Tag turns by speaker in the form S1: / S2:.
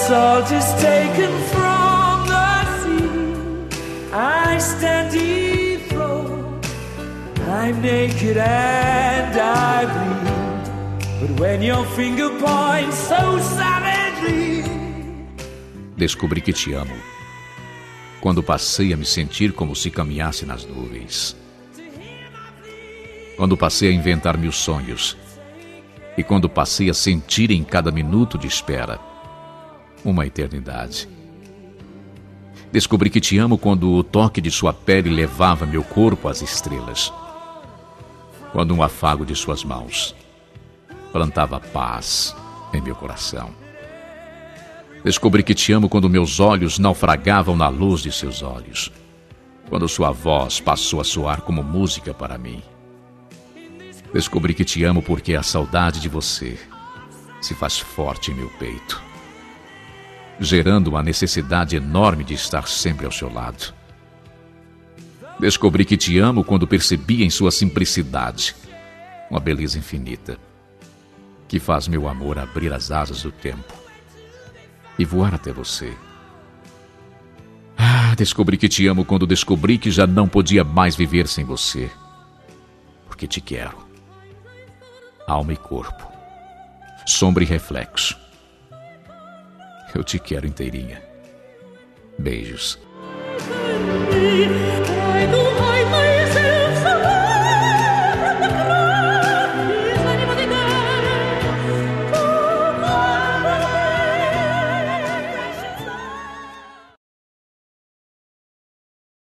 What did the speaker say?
S1: salt is taken from the sea, I stand dethroned, I'm naked and I bleed, but when your finger points so savagely.
S2: Descobri que te amo quando passei a me sentir como se caminhasse nas nuvens. Quando passei a inventar mil sonhos. E quando passei a sentir em cada minuto de espera uma eternidade. Descobri que te amo quando o toque de sua pele levava meu corpo às estrelas. Quando um afago de suas mãos plantava paz em meu coração. Descobri que te amo quando meus olhos naufragavam na luz de seus olhos. Quando sua voz passou a soar como música para mim. Descobri que te amo porque a saudade de você se faz forte em meu peito, gerando uma necessidade enorme de estar sempre ao seu lado. Descobri que te amo quando percebi em sua simplicidade uma beleza infinita, que faz meu amor abrir as asas do tempo e voar até você. Descobri que te amo quando descobri que já não podia mais viver sem você, porque te quero. Alma e corpo, sombra e reflexo. Eu te quero inteirinha. Beijos.